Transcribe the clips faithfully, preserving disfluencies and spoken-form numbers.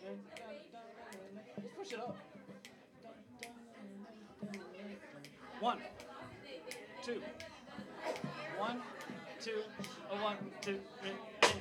Let's push it up. One, two, one, two, a one, two, three.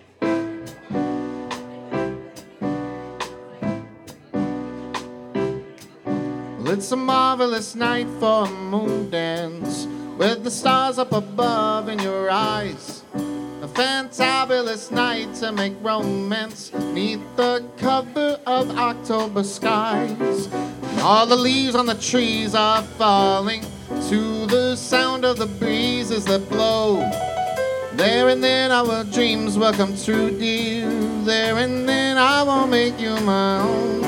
Well, it's a marvelous night for a moon dance with the stars up above in your eyes. A fantabulous night to make romance neath the cover of October skies. And all the leaves on the trees are falling to the sound of the breezes that blow. There and then our dreams will come true, dear. There and then I will make you my own.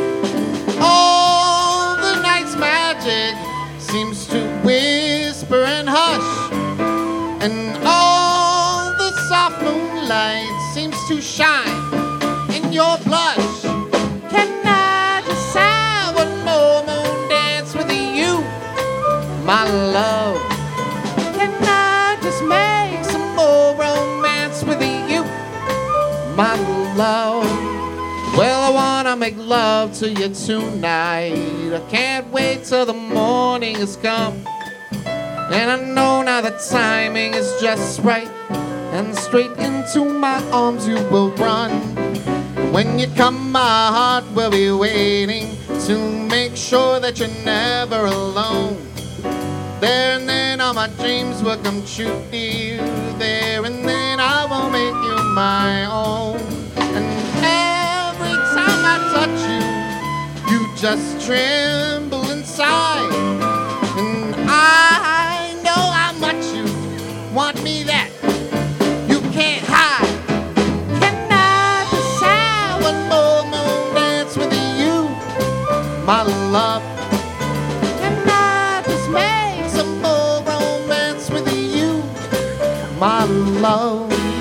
All the night's magic seems to whisper and hush, and all the soft moonlight seems to shine in your blush. Can I just have one more moon dance with you, my love? Can I just make some more romance with you, my love? Well, I wanna make love to you tonight. I can't wait till the morning has come. And I know now the timing is just right, and straight into my arms you will run. When you come, my heart will be waiting to make sure that you're never alone. There and then all my dreams will come true, dear. There and then I will make you my own. And every time I touch you, you just tremble inside. And I know how much you want me that you can't hide. Can I just have one more moon dance with you, my love? Can I just make some more romance with you, my love?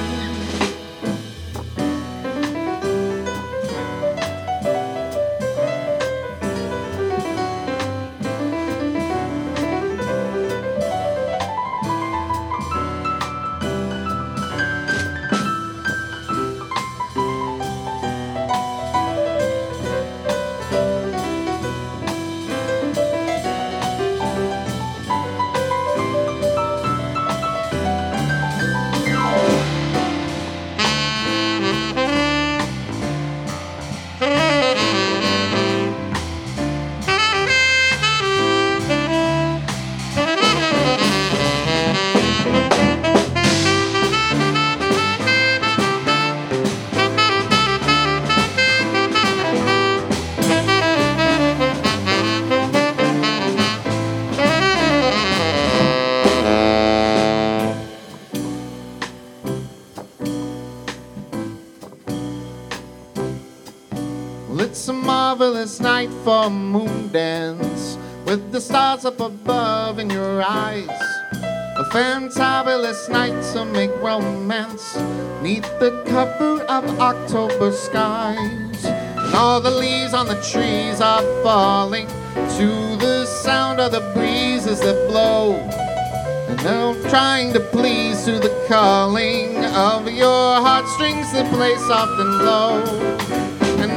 Well, it's a marvelous night for a moon dance with the stars up above in your eyes. A fantabulous night to make romance neath the cover of October skies. And all the leaves on the trees are falling to the sound of the breezes that blow. And I'm trying to please to the calling of your heartstrings that play soft and low. And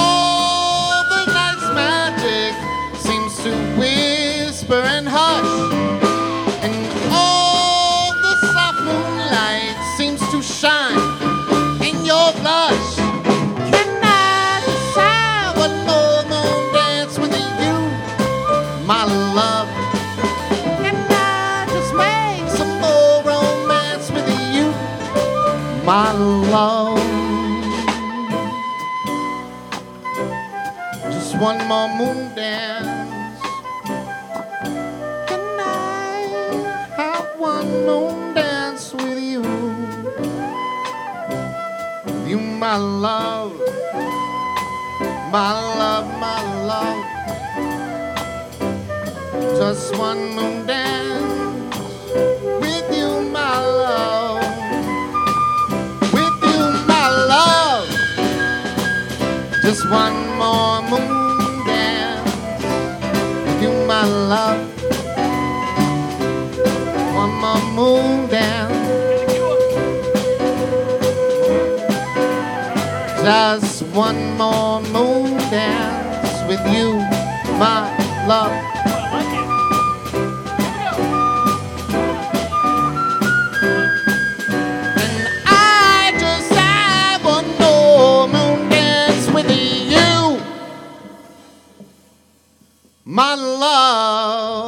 all the night's magic seems to whisper and hush, and all the soft moonlight seems to shine in your blush. Can I just have one more moon dance with you, my love? Can I just make some more romance with you, my love? Just one more moon dance. Can I have one moon dance with you? You, my love, my love, my love. Just one moon dance with you, my love. With you, my love. Just one more moon dance with you, my love. One more moon dance. Just one more moon dance with you, my love. I like it. Here And I just have one more moon dance with you, my love.